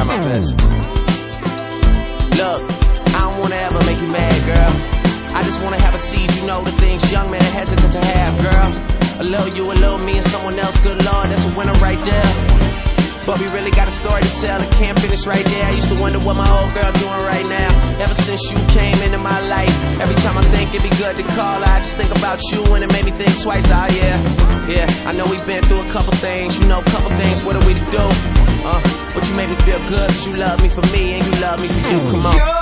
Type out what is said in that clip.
try my best. Look, I don't wanna ever make you mad, girl. I just wanna have a seed, you know the things young men are hesitant to have, girl. A little you, a little me, and someone else, good Lord, that's a winner right there. But we really got a story to tell, it can't finish right there. I used to wonder what my old girl doing right now. Ever since you came into my life, every time I think it'd be good to call, I just think about you and it made me think twice. Oh yeah, I know we've been through a couple things, you know, a couple things, what are we to do? But you made me feel good, cause you love me for me and you love me for you, come on.